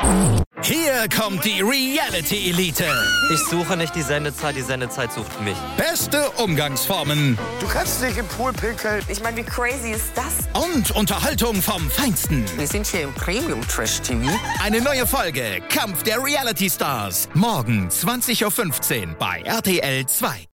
Hier kommt die Reality Elite. Ich suche nicht die Sendezeit sucht mich. Beste Umgangsformen. Du kannst nicht im Pool pinkeln. Ich meine, wie crazy ist das? Und Unterhaltung vom Feinsten. Wir sind hier im Premium-Trash-TV. Eine neue Folge Kampf der Reality Stars. Morgen 20.15 Uhr bei RTL 2.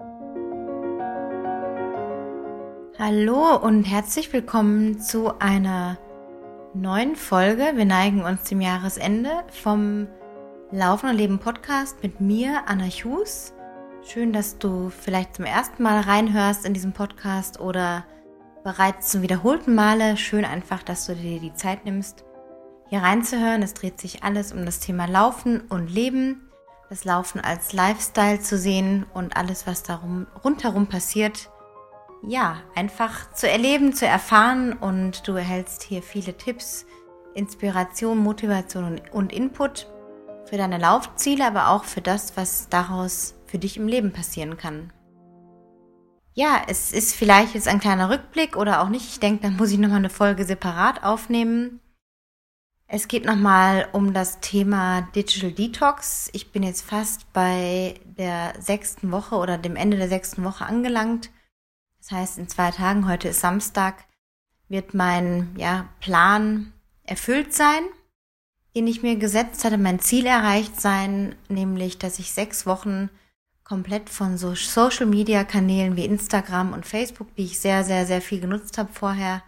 Hallo und herzlich willkommen zu einer neuen Folge. Wir neigen uns dem Jahresende vom Laufen und Leben Podcast mit mir, Anna Hughes. Schön, dass du vielleicht zum ersten Mal reinhörst in diesem Podcast oder bereits zum wiederholten Male. Schön einfach, dass du dir die Zeit nimmst, hier reinzuhören. Es dreht sich alles um das Thema Laufen und Leben, das Laufen als Lifestyle zu sehen und alles, was darum rundherum passiert, ja, einfach zu erleben, zu erfahren, und du erhältst hier viele Tipps, Inspiration, Motivation und Input für deine Laufziele, aber auch für das, was daraus für dich im Leben passieren kann. Ja, es ist vielleicht jetzt ein kleiner Rückblick oder auch nicht. Ich denke, da muss ich nochmal eine Folge separat aufnehmen. Es geht nochmal um das Thema Digital Detox. Ich bin jetzt fast bei der 6. Woche oder dem Ende der 6. Woche angelangt. Das heißt, in 2 Tagen, heute ist Samstag, wird mein Plan erfüllt sein, den ich mir gesetzt hatte, mein Ziel erreicht sein, nämlich, dass ich 6 Wochen komplett von so Social-Media-Kanälen wie Instagram und Facebook, die ich sehr, sehr, sehr viel genutzt habe vorher,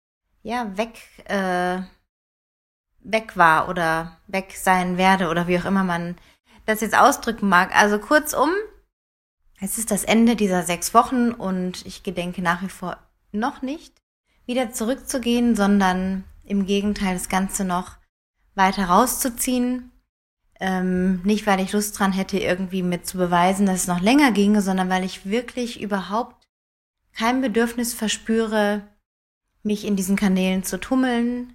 weg war oder weg sein werde oder wie auch immer man das jetzt ausdrücken mag. Also kurzum, es ist das Ende dieser 6 Wochen und ich gedenke nach wie vor noch nicht, wieder zurückzugehen, sondern im Gegenteil das Ganze noch weiter rauszuziehen. Nicht, weil ich Lust dran hätte, irgendwie mir zu beweisen, dass es noch länger ginge, sondern weil ich wirklich überhaupt kein Bedürfnis verspüre, mich in diesen Kanälen zu tummeln,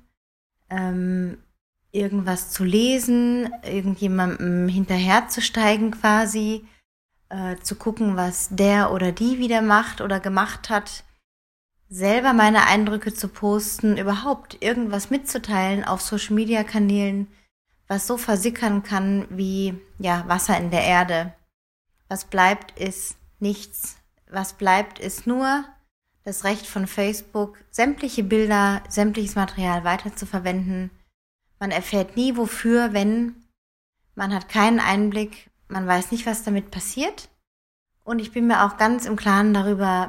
irgendwas zu lesen, irgendjemandem hinterherzusteigen quasi, zu gucken, was der oder die wieder macht oder gemacht hat, selber meine Eindrücke zu posten, überhaupt irgendwas mitzuteilen auf Social-Media-Kanälen, was so versickern kann wie Wasser in der Erde. Was bleibt, ist nichts. Was bleibt, ist nur das Recht von Facebook, sämtliche Bilder, sämtliches Material weiterzuverwenden. Man erfährt nie wofür, wenn. Man hat keinen Einblick. Man weiß nicht, was damit passiert. Und ich bin mir auch ganz im Klaren darüber,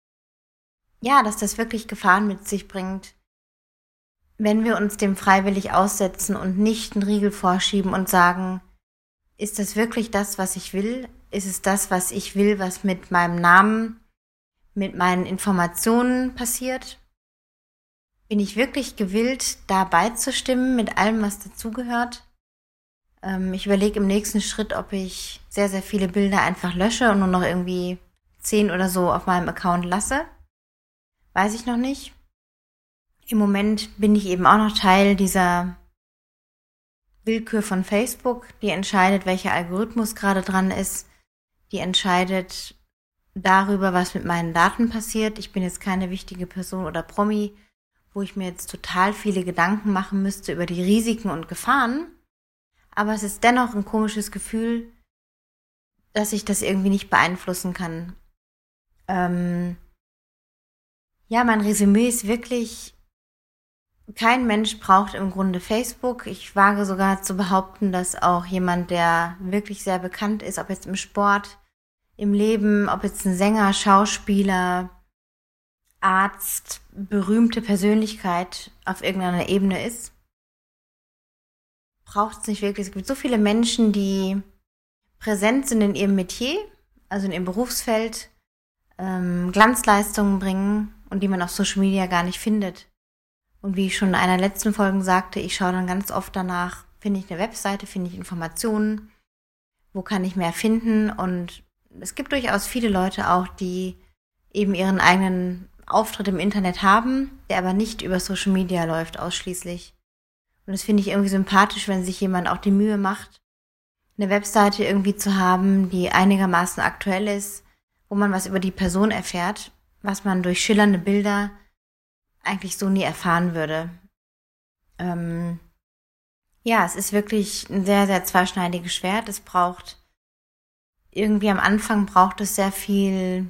dass das wirklich Gefahren mit sich bringt, wenn wir uns dem freiwillig aussetzen und nicht einen Riegel vorschieben und sagen, ist das wirklich das, was ich will? Ist es das, was ich will, was mit meinem Namen, mit meinen Informationen passiert? Bin ich wirklich gewillt, da beizustimmen mit allem, was dazugehört? Ich überlege im nächsten Schritt, ob ich sehr, sehr viele Bilder einfach lösche und nur noch irgendwie 10 oder so auf meinem Account lasse. Weiß ich noch nicht. Im Moment bin ich eben auch noch Teil dieser Willkür von Facebook, die entscheidet, welcher Algorithmus gerade dran ist, die entscheidet darüber, was mit meinen Daten passiert. Ich bin jetzt keine wichtige Person oder Promi, wo ich mir jetzt total viele Gedanken machen müsste über die Risiken und Gefahren. Aber es ist dennoch ein komisches Gefühl, dass ich das irgendwie nicht beeinflussen kann. Mein Resümee ist wirklich, kein Mensch braucht im Grunde Facebook. Ich wage sogar zu behaupten, dass auch jemand, der wirklich sehr bekannt ist, ob jetzt im Sport, im Leben, ob jetzt ein Sänger, Schauspieler, Arzt, berühmte Persönlichkeit auf irgendeiner Ebene ist, braucht es nicht wirklich. Es gibt so viele Menschen, die präsent sind in ihrem Metier, also in ihrem Berufsfeld, Glanzleistungen bringen und die man auf Social Media gar nicht findet. Und wie ich schon in einer letzten Folge sagte, ich schaue dann ganz oft danach, finde ich eine Webseite, finde ich Informationen, wo kann ich mehr finden, und es gibt durchaus viele Leute auch, die eben ihren eigenen Auftritt im Internet haben, der aber nicht über Social Media läuft ausschließlich. Und das finde ich irgendwie sympathisch, wenn sich jemand auch die Mühe macht, eine Webseite irgendwie zu haben, die einigermaßen aktuell ist, wo man was über die Person erfährt, was man durch schillernde Bilder eigentlich so nie erfahren würde. Ja, es ist wirklich ein sehr, sehr zweischneidiges Schwert. Es braucht irgendwie am Anfang braucht es sehr viel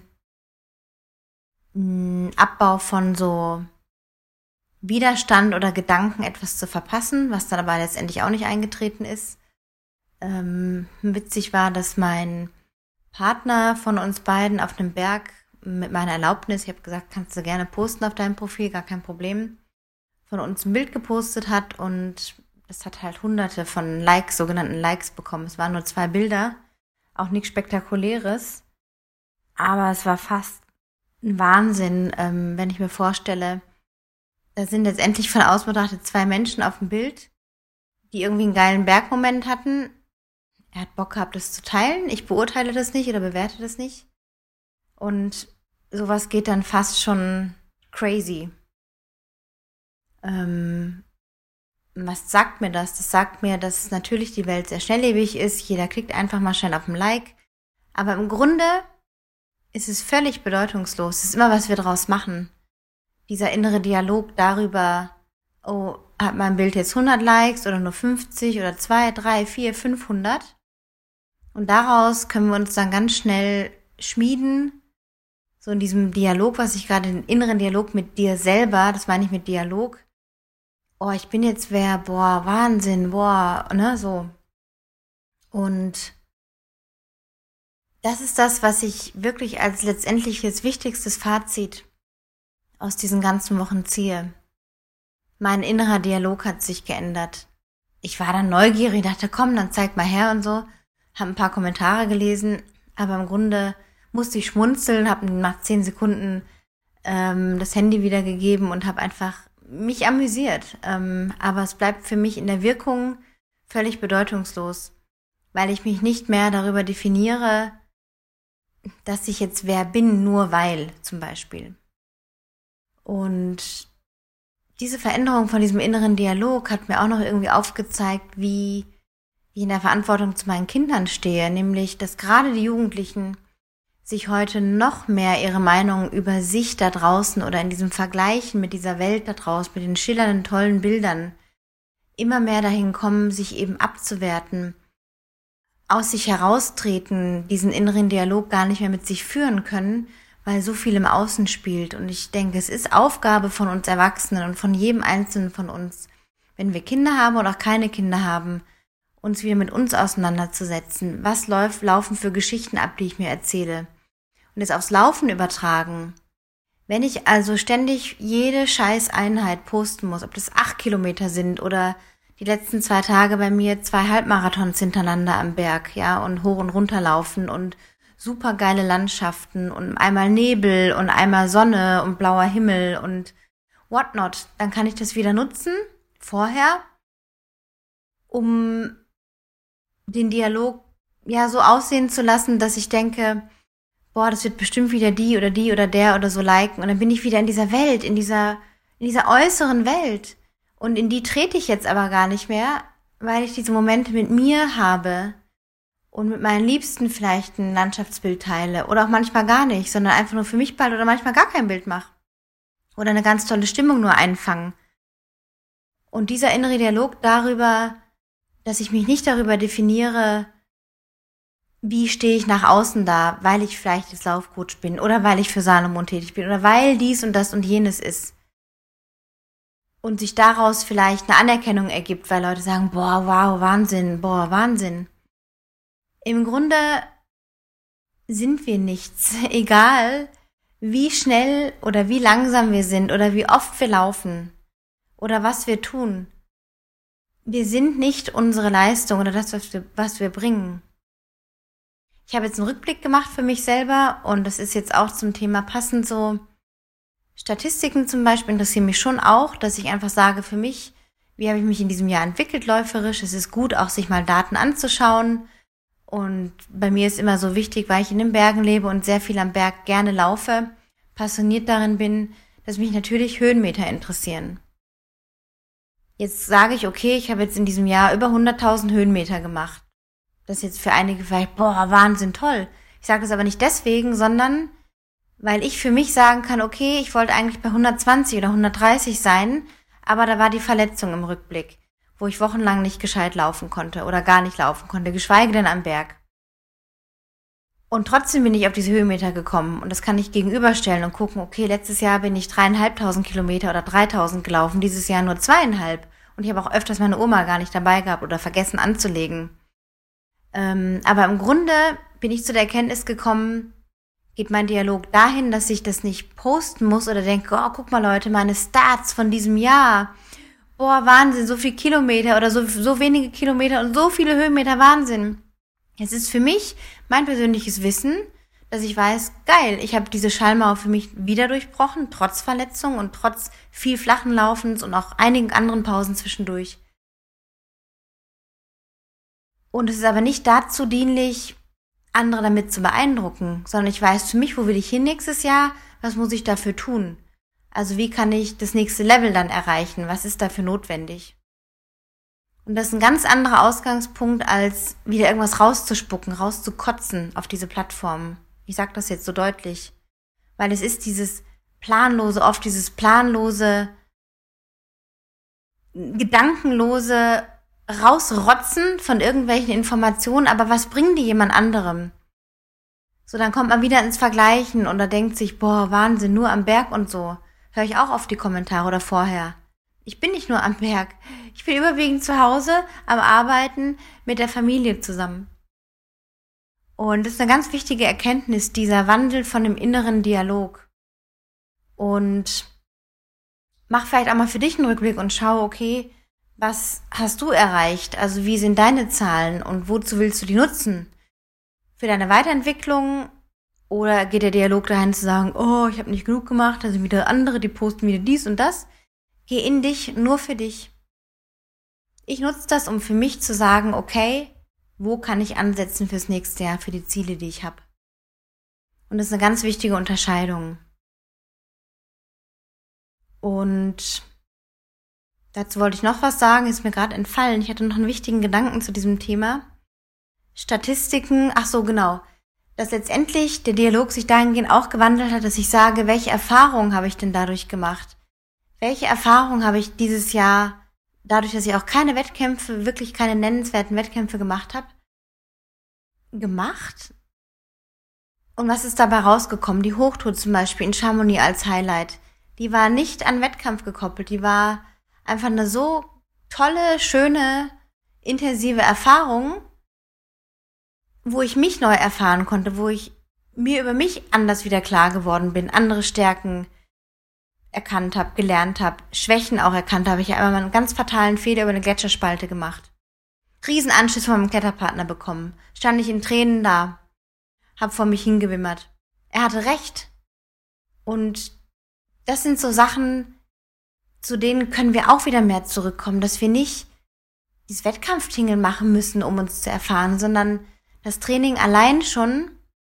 Abbau von so Widerstand oder Gedanken, etwas zu verpassen, was dann aber letztendlich auch nicht eingetreten ist. Witzig war, dass mein Partner von uns beiden auf einem Berg mit meiner Erlaubnis, ich habe gesagt, kannst du gerne posten auf deinem Profil, gar kein Problem, von uns ein Bild gepostet hat und das hat halt hunderte von Likes, sogenannten Likes bekommen. Es waren nur 2 Bilder, auch nichts Spektakuläres, aber es war fast ein Wahnsinn, wenn ich mir vorstelle, da sind letztendlich von außen betrachtet 2 Menschen auf dem Bild, die irgendwie einen geilen Bergmoment hatten. Er hat Bock gehabt, das zu teilen. Ich beurteile das nicht oder bewerte das nicht. Und sowas geht dann fast schon crazy. Was sagt mir das? Das sagt mir, dass natürlich die Welt sehr schnelllebig ist. Jeder klickt einfach mal schnell auf ein Like. Aber im Grunde ist es völlig bedeutungslos. Es ist immer, was wir draus machen. Dieser innere Dialog darüber, oh, hat mein Bild jetzt 100 Likes oder nur 50 oder 2, 3, 4, 500? Und daraus können wir uns dann ganz schnell schmieden, so in diesem Dialog, was ich gerade, den inneren Dialog mit dir selber, das meine ich mit Dialog, oh, ich bin jetzt wer, boah, Wahnsinn, boah, ne, so. Und das ist das, was ich wirklich als letztendliches wichtigstes Fazit aus diesen ganzen Wochen ziehe. Mein innerer Dialog hat sich geändert. Ich war dann neugierig, dachte, komm, dann zeig mal her und so. Hab ein paar Kommentare gelesen, aber im Grunde musste ich schmunzeln, hab nach 10 Sekunden das Handy wiedergegeben und habe einfach mich amüsiert. Aber es bleibt für mich in der Wirkung völlig bedeutungslos, weil ich mich nicht mehr darüber definiere, dass ich jetzt wer bin, nur weil zum Beispiel. Und diese Veränderung von diesem inneren Dialog hat mir auch noch irgendwie aufgezeigt, wie ich in der Verantwortung zu meinen Kindern stehe, nämlich, dass gerade die Jugendlichen sich heute noch mehr ihre Meinung über sich da draußen oder in diesem Vergleichen mit dieser Welt da draußen, mit den schillernden, tollen Bildern, immer mehr dahin kommen, sich eben abzuwerten, aus sich heraustreten, diesen inneren Dialog gar nicht mehr mit sich führen können, weil so viel im Außen spielt. Und ich denke, es ist Aufgabe von uns Erwachsenen und von jedem Einzelnen von uns, wenn wir Kinder haben oder auch keine Kinder haben, uns wieder mit uns auseinanderzusetzen. Was laufen für Geschichten ab, die ich mir erzähle? Und es aufs Laufen übertragen. Wenn ich also ständig jede Scheißeinheit posten muss, ob das 8 Kilometer sind oder die letzten 2 Tage bei mir 2 Halbmarathons hintereinander am Berg, ja, und hoch und runter laufen und super geile Landschaften und einmal Nebel und einmal Sonne und blauer Himmel und whatnot, dann kann ich das wieder nutzen, vorher, um den Dialog ja so aussehen zu lassen, dass ich denke, boah, das wird bestimmt wieder die oder der oder so liken und dann bin ich wieder in dieser Welt, in dieser äußeren Welt und in die trete ich jetzt aber gar nicht mehr, weil ich diese Momente mit mir habe und mit meinen Liebsten vielleicht ein Landschaftsbild teile oder auch manchmal gar nicht, sondern einfach nur für mich bald oder manchmal gar kein Bild mache oder eine ganz tolle Stimmung nur einfangen. Und dieser innere Dialog darüber, dass ich mich nicht darüber definiere, wie stehe ich nach außen da, weil ich vielleicht jetzt Laufcoach bin oder weil ich für Salomon tätig bin oder weil dies und das und jenes ist. Und sich daraus vielleicht eine Anerkennung ergibt, weil Leute sagen, boah, wow, Wahnsinn, boah, Wahnsinn. Im Grunde sind wir nichts, egal wie schnell oder wie langsam wir sind oder wie oft wir laufen oder was wir tun. Wir sind nicht unsere Leistung oder das, was wir bringen. Ich habe jetzt einen Rückblick gemacht für mich selber und das ist jetzt auch zum Thema passend so. Statistiken zum Beispiel interessieren mich schon auch, dass ich einfach sage für mich, wie habe ich mich in diesem Jahr entwickelt läuferisch. Es ist gut, auch sich mal Daten anzuschauen. Und bei mir ist immer so wichtig, weil ich in den Bergen lebe und sehr viel am Berg gerne laufe, passioniert darin bin, dass mich natürlich Höhenmeter interessieren. Jetzt sage ich, okay, ich habe jetzt in diesem Jahr über 100.000 Höhenmeter gemacht. Das ist jetzt für einige vielleicht, boah, Wahnsinn, toll. Ich sage das aber nicht deswegen, sondern weil ich für mich sagen kann, okay, ich wollte eigentlich bei 120 oder 130 sein, aber da war die Verletzung im Rückblick, wo ich wochenlang nicht gescheit laufen konnte oder gar nicht laufen konnte, geschweige denn am Berg. Und trotzdem bin ich auf diese Höhenmeter gekommen und das kann ich gegenüberstellen und gucken, okay, letztes Jahr bin ich 3.500 Kilometer oder 3.000 gelaufen, dieses Jahr nur 2,5. Und ich habe auch öfters meine Oma gar nicht dabei gehabt oder vergessen anzulegen. Aber im Grunde bin ich zu der Erkenntnis gekommen, geht mein Dialog dahin, dass ich das nicht posten muss oder denke, oh, guck mal Leute, meine Stats von diesem Jahr. Boah, Wahnsinn, so viel Kilometer oder so wenige Kilometer und so viele Höhenmeter, Wahnsinn. Es ist für mich mein persönliches Wissen, dass ich weiß, geil, ich habe diese Schallmauer für mich wieder durchbrochen, trotz Verletzung und trotz viel flachen Laufens und auch einigen anderen Pausen zwischendurch. Und es ist aber nicht dazu dienlich, andere damit zu beeindrucken, sondern ich weiß für mich, wo will ich hin nächstes Jahr, was muss ich dafür tun? Also wie kann ich das nächste Level dann erreichen, was ist dafür notwendig? Und das ist ein ganz anderer Ausgangspunkt, als wieder irgendwas rauszuspucken, rauszukotzen auf diese Plattformen. Ich sage das jetzt so deutlich, weil es ist dieses planlose, gedankenlose Rausrotzen von irgendwelchen Informationen, aber was bringen die jemand anderem? So, dann kommt man wieder ins Vergleichen und da denkt sich, boah, Wahnsinn, nur am Berg und so. Höre ich auch auf die Kommentare oder vorher. Ich bin nicht nur am Berg. Ich bin überwiegend zu Hause am Arbeiten mit der Familie zusammen. Und das ist eine ganz wichtige Erkenntnis, dieser Wandel von dem inneren Dialog. Und mach vielleicht auch mal für dich einen Rückblick und schau, okay, was hast du erreicht? Also wie sind deine Zahlen und wozu willst du die nutzen? Für deine Weiterentwicklung oder geht der Dialog dahin zu sagen, oh, ich habe nicht genug gemacht, da sind wieder andere, die posten wieder dies und das. Geh in dich, nur für dich. Ich nutze das, um für mich zu sagen, okay, wo kann ich ansetzen fürs nächste Jahr, für die Ziele, die ich habe. Und das ist eine ganz wichtige Unterscheidung. Und dazu wollte ich noch was sagen, ist mir gerade entfallen. Ich hatte noch einen wichtigen Gedanken zu diesem Thema. Statistiken, ach so, genau. Dass letztendlich der Dialog sich dahingehend auch gewandelt hat, dass ich sage, welche Erfahrungen habe ich denn dadurch gemacht? Welche Erfahrungen habe ich dieses Jahr, dadurch, dass ich auch keine Wettkämpfe, wirklich keine nennenswerten Wettkämpfe gemacht habe, gemacht? Und was ist dabei rausgekommen? Die Hochtour zum Beispiel in Chamonix als Highlight, die war nicht an Wettkampf gekoppelt, die war einfach eine so tolle, schöne, intensive Erfahrung, wo ich mich neu erfahren konnte, wo ich mir über mich anders wieder klar geworden bin, andere Stärken erkannt habe, gelernt habe, Schwächen auch erkannt habe. Ich habe einmal einen ganz fatalen Fehler über eine Gletscherspalte gemacht. Riesenanschluss von meinem Kletterpartner bekommen. Stand ich in Tränen da, hab vor mich hingewimmert. Er hatte recht. Und das sind so Sachen, zu denen können wir auch wieder mehr zurückkommen, dass wir nicht dieses Wettkampftingeln machen müssen, um uns zu erfahren, sondern das Training allein schon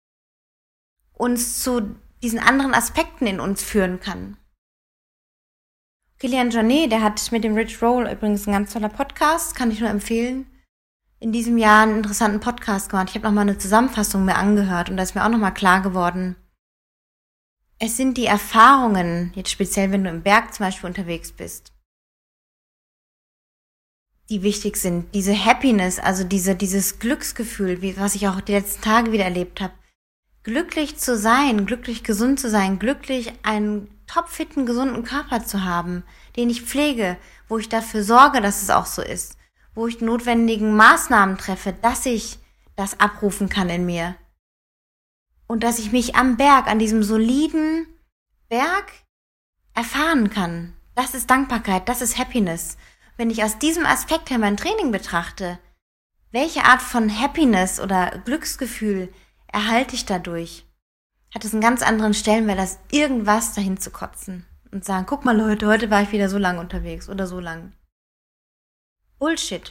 uns zu diesen anderen Aspekten in uns führen kann. Kilian Jornet, der hat mit dem Rich Roll übrigens ein ganz toller Podcast, kann ich nur empfehlen, in diesem Jahr einen interessanten Podcast gemacht. Ich habe nochmal eine Zusammenfassung mir angehört und da ist mir auch nochmal klar geworden, es sind die Erfahrungen, jetzt speziell wenn du im Berg zum Beispiel unterwegs bist, die wichtig sind. Diese Happiness, also dieses Glücksgefühl, was ich auch die letzten Tage wieder erlebt habe. Glücklich zu sein, glücklich gesund zu sein, glücklich einen topfitten, gesunden Körper zu haben, den ich pflege, wo ich dafür sorge, dass es auch so ist, wo ich die notwendigen Maßnahmen treffe, dass ich das abrufen kann in mir. Und dass ich mich am Berg, an diesem soliden Berg erfahren kann. Das ist Dankbarkeit, das ist Happiness. Wenn ich aus diesem Aspekt her mein Training betrachte, welche Art von Happiness oder Glücksgefühl erhalte ich dadurch? Hat es einen ganz anderen Stellenwert, als irgendwas dahin zu kotzen und sagen, guck mal Leute, heute war ich wieder so lang unterwegs oder so lang. Bullshit.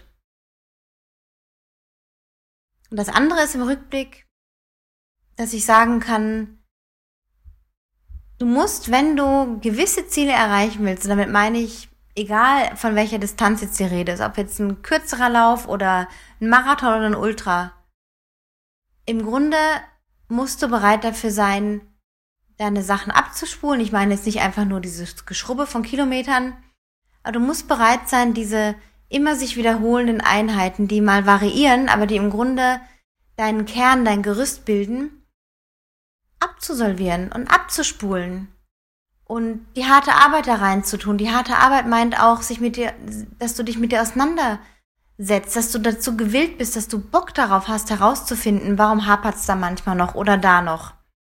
Und das andere ist im Rückblick, dass ich sagen kann, du musst, wenn du gewisse Ziele erreichen willst, und damit meine ich, egal von welcher Distanz jetzt die Rede ist, ob jetzt ein kürzerer Lauf oder ein Marathon oder ein Ultra, im Grunde musst du bereit dafür sein, deine Sachen abzuspulen. Ich meine jetzt nicht einfach nur dieses Geschrubbe von Kilometern, aber du musst bereit sein, diese immer sich wiederholenden Einheiten, die mal variieren, aber die im Grunde deinen Kern, dein Gerüst bilden, abzusolvieren und abzuspulen und die harte Arbeit da reinzutun. Die harte Arbeit meint auch, dass du dich mit dir auseinandersetzt, dass du dazu gewillt bist, dass du Bock darauf hast, herauszufinden, warum hapert's da manchmal noch oder da noch.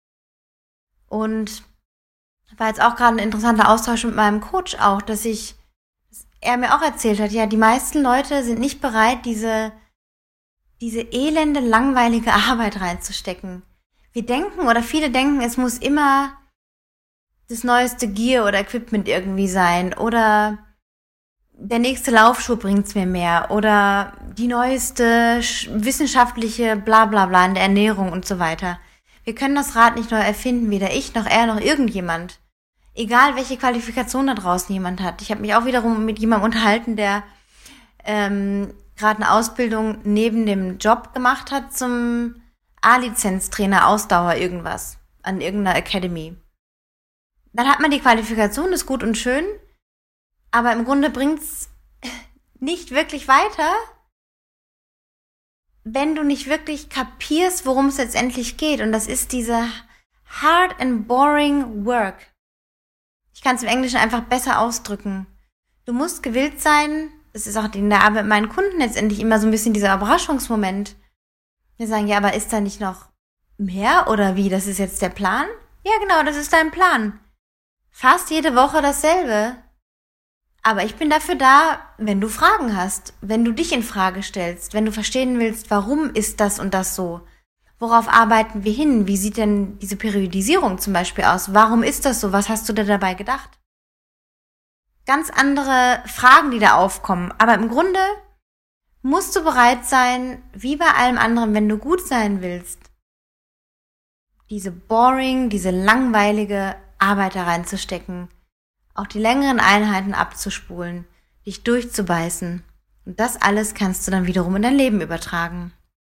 Und war jetzt auch gerade ein interessanter Austausch mit meinem Coach auch, dass er mir auch erzählt hat, ja, die meisten Leute sind nicht bereit, diese elende, langweilige Arbeit reinzustecken. Viele denken, es muss immer das neueste Gear oder Equipment irgendwie sein oder der nächste Laufschuh bringt's mir mehr oder die neueste wissenschaftliche Blablabla in der Ernährung und so weiter. Wir können das Rad nicht neu erfinden, weder ich noch er noch irgendjemand. Egal, welche Qualifikation da draußen jemand hat. Ich habe mich auch wiederum mit jemandem unterhalten, der gerade eine Ausbildung neben dem Job gemacht hat zum A-Lizenz-Trainer Ausdauer irgendwas an irgendeiner Academy. Dann hat man die Qualifikation, ist gut und schön, aber im Grunde bringt's nicht wirklich weiter, wenn du nicht wirklich kapierst, worum es letztendlich geht. Und das ist diese hard and boring work. Ich kann es im Englischen einfach besser ausdrücken. Du musst gewillt sein, das ist auch in der Arbeit mit meinen Kunden letztendlich immer so ein bisschen dieser Überraschungsmoment. Wir sagen, ja, aber ist da nicht noch mehr oder wie? Das ist jetzt der Plan? Ja, genau, das ist dein Plan. Fast jede Woche dasselbe. Aber ich bin dafür da, wenn du Fragen hast, wenn du dich in Frage stellst, wenn du verstehen willst, warum ist das und das so? Worauf arbeiten wir hin? Wie sieht denn diese Periodisierung zum Beispiel aus? Warum ist das so? Was hast du dir dabei gedacht? Ganz andere Fragen, die da aufkommen. Aber im Grunde musst du bereit sein, wie bei allem anderen, wenn du gut sein willst, diese boring, diese langweilige Arbeit da reinzustecken, auch die längeren Einheiten abzuspulen, dich durchzubeißen. Und das alles kannst du dann wiederum in dein Leben übertragen.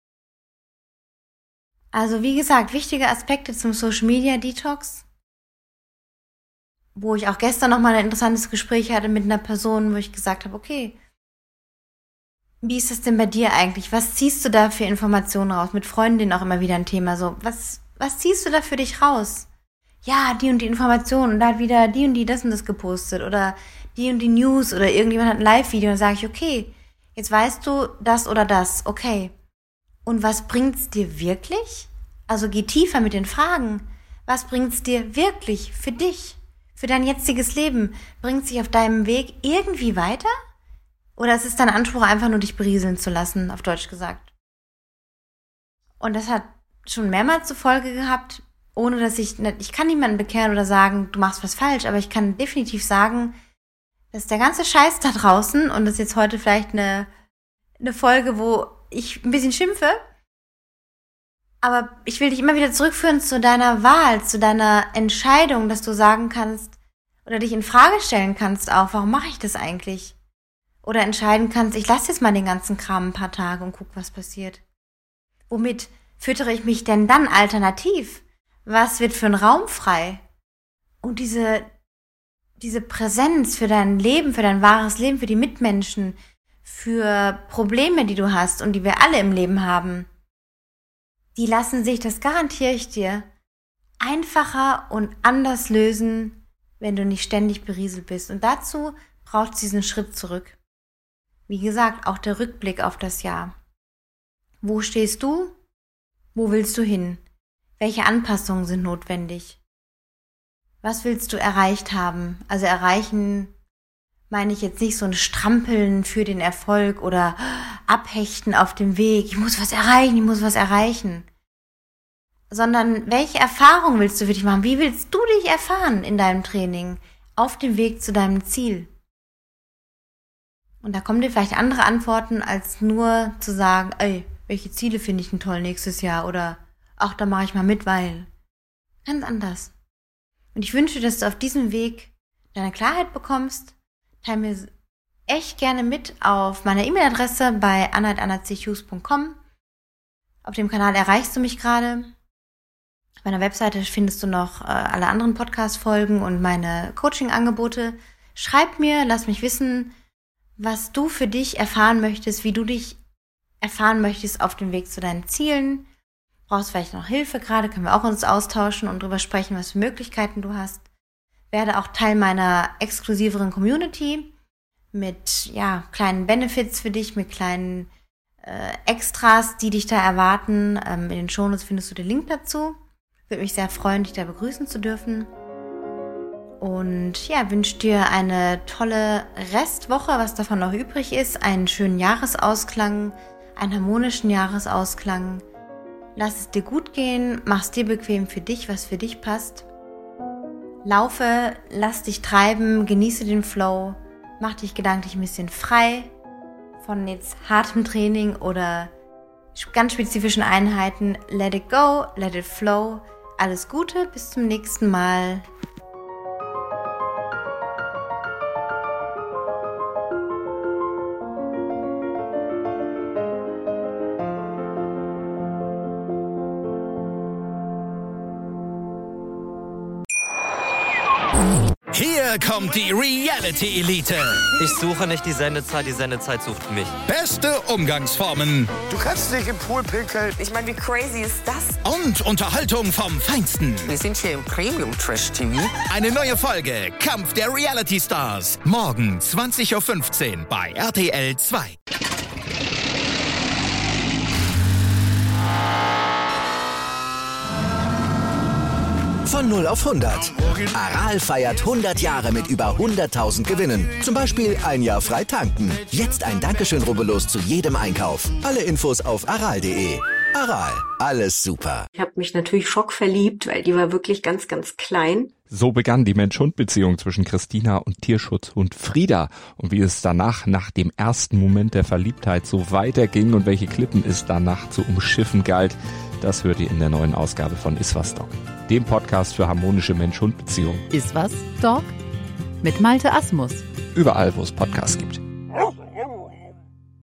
Also wie gesagt, wichtige Aspekte zum Social Media Detox, wo ich auch gestern nochmal ein interessantes Gespräch hatte mit einer Person, wo ich gesagt habe, okay, wie ist das denn bei dir eigentlich? Was ziehst du da für Informationen raus? Mit Freundinnen auch immer wieder ein Thema so. Was ziehst du da für dich raus? Ja, die und die Informationen und da hat wieder die und die das und das gepostet oder die und die News oder irgendjemand hat ein Live-Video und dann sage ich, okay, jetzt weißt du das oder das, okay. Und was bringt's dir wirklich? Also geh tiefer mit den Fragen. Was bringt's dir wirklich für dich, für dein jetziges Leben? Bringt's dich auf deinem Weg irgendwie weiter? Oder ist es dein Anspruch, einfach nur dich berieseln zu lassen, auf Deutsch gesagt? Und das hat schon mehrmals zur Folge gehabt, ohne dass ich kann niemanden bekehren oder sagen, du machst was falsch, aber ich kann definitiv sagen, dass der ganze Scheiß da draußen, und das ist jetzt heute vielleicht eine Folge, wo ich ein bisschen schimpfe, aber ich will dich immer wieder zurückführen zu deiner Wahl, zu deiner Entscheidung, dass du sagen kannst oder dich in Frage stellen kannst auch, warum mache ich das eigentlich? Oder entscheiden kannst, ich lasse jetzt mal den ganzen Kram ein paar Tage und guck, was passiert. Womit füttere ich mich denn dann alternativ? Was wird für einen Raum frei? Und diese Präsenz für dein Leben, für dein wahres Leben, für die Mitmenschen, für Probleme, die du hast und die wir alle im Leben haben, die lassen sich, das garantiere ich dir, einfacher und anders lösen, wenn du nicht ständig berieselt bist. Und dazu braucht es diesen Schritt zurück. Wie gesagt, auch der Rückblick auf das Jahr. Wo stehst du? Wo willst du hin? Welche Anpassungen sind notwendig? Was willst du erreicht haben? Also erreichen meine ich jetzt nicht so ein Strampeln für den Erfolg oder Abhechten auf dem Weg. Ich muss was erreichen. Sondern welche Erfahrung willst du für dich machen? Wie willst du dich erfahren in deinem Training auf dem Weg zu deinem Ziel? Und da kommen dir vielleicht andere Antworten, als nur zu sagen, ey, welche Ziele finde ich denn toll nächstes Jahr? Oder, ach, da mache ich mal mit, weil. Ganz anders. Und ich wünsche, dass du auf diesem Weg deine Klarheit bekommst. Teil mir echt gerne mit auf meiner E-Mail-Adresse bei anna@annachughes.com. Auf dem Kanal erreichst du mich gerade. Auf meiner Webseite findest du noch alle anderen Podcast-Folgen und meine Coaching-Angebote. Schreib mir, lass mich wissen, was du für dich erfahren möchtest, wie du dich erfahren möchtest auf dem Weg zu deinen Zielen. Brauchst vielleicht noch Hilfe gerade, können wir auch uns austauschen und drüber sprechen, was für Möglichkeiten du hast. Werde auch Teil meiner exklusiveren Community mit kleinen Benefits für dich, mit kleinen Extras, die dich da erwarten. In den Shownotes findest du den Link dazu. Würde mich sehr freuen, dich da begrüßen zu dürfen. Und wünsche dir eine tolle Restwoche, was davon noch übrig ist. Einen schönen Jahresausklang, einen harmonischen Jahresausklang. Lass es dir gut gehen, mach es dir bequem für dich, was für dich passt. Laufe, lass dich treiben, genieße den Flow, mach dich gedanklich ein bisschen frei von jetzt hartem Training oder ganz spezifischen Einheiten. Let it go, let it flow. Alles Gute, bis zum nächsten Mal. Hier kommt die Reality Elite. Ich suche nicht die Sendezeit sucht mich. Beste Umgangsformen Du kannst dich im Pool pinkeln. Ich meine, wie crazy ist das? und Unterhaltung vom Feinsten. Wir sind hier im Premium-Trash-TV. Eine neue Folge Kampf der Reality Stars. Morgen 20.15 Uhr bei RTL 2. Von 0 auf 100. Aral feiert 100 Jahre mit über 100.000 Gewinnen. Zum Beispiel ein Jahr frei tanken. Jetzt ein Dankeschön, rubbellos zu jedem Einkauf. Alle Infos auf aral.de. Aral, alles super. Ich habe mich natürlich schockverliebt, weil die war wirklich ganz, ganz klein. So begann die Mensch-Hund-Beziehung zwischen Christina und Tierschutzhund Frieda. Und wie es danach, nach dem ersten Moment der Verliebtheit, so weiterging und welche Klippen es danach zu umschiffen galt, das hört ihr in der neuen Ausgabe von Iswas Dog, dem Podcast für harmonische Mensch-Hund-Beziehungen. Iswas Dog? Mit Malte Asmus. Überall, wo es Podcasts gibt.